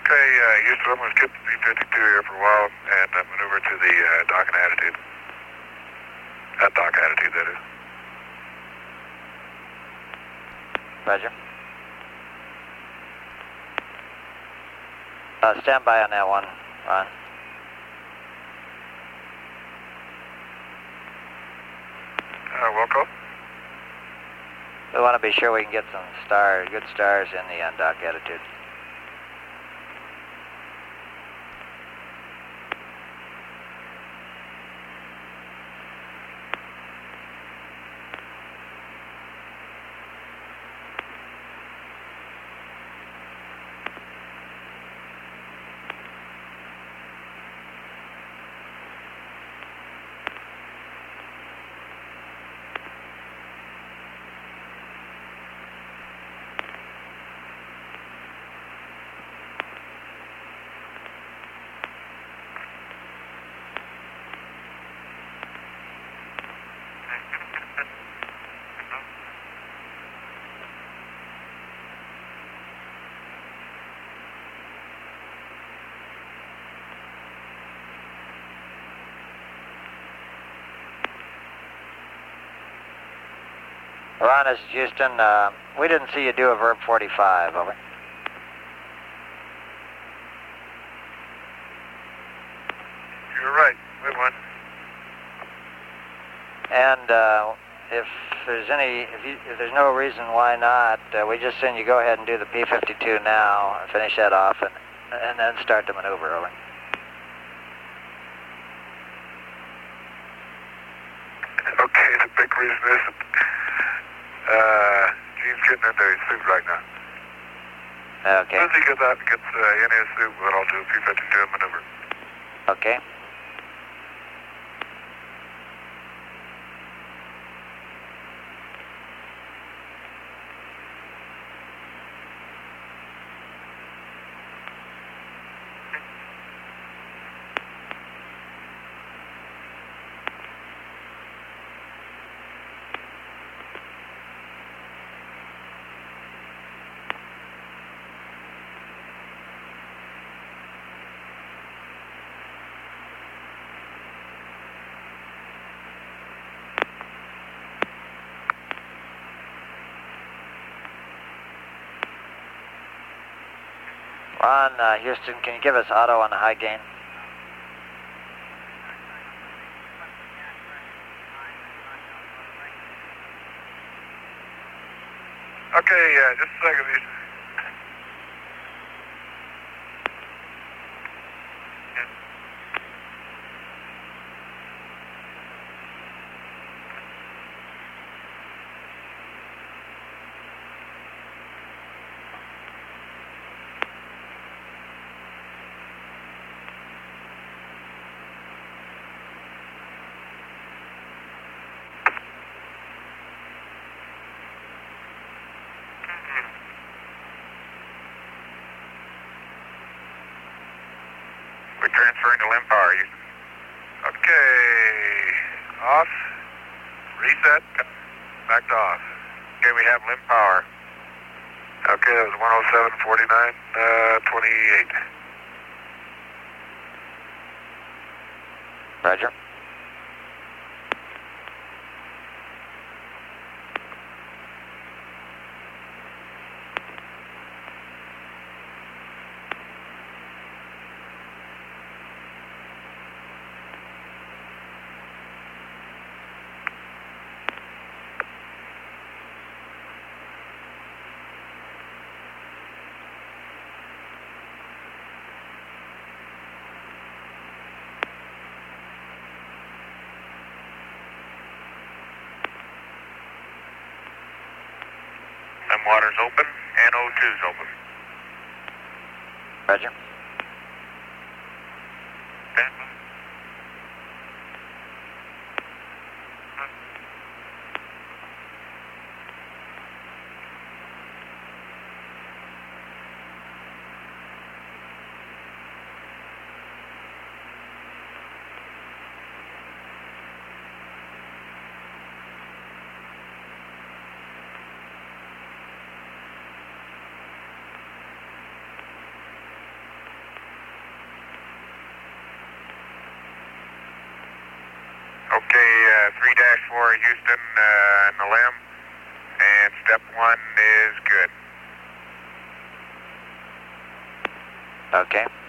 Okay, Houston, I'm going to skip the P-52 here for a while and maneuver to the dock and attitude. Dock attitude, that is. Roger. Stand by on that one, Ron. Wilco? We want to be sure we can get some stars, good stars in the dock attitude. Ron, this is Houston. We didn't see you do a Verb 45, over. You're right, we won. And if there's no reason why not, we just send you go ahead and do the P-52 now, finish that off, and then start the maneuver, over. Okay, the big reason is Gene's getting into his suit right now. Okay. As soon as he gets out and gets in his suit, then I'll do a P-52 maneuver. Okay. Ron, Houston, can you give us auto on the high gain? Okay, just a second, Houston. We're transferring to limb power, Houston. Okay, off, reset, back to off. Okay, we have limb power. Okay, that was 107.49, 28. Roger. Limb water's open, and O2's open. Roger. Okay. Okay, 3-4 Houston in the limb, and step 1 is good. Okay.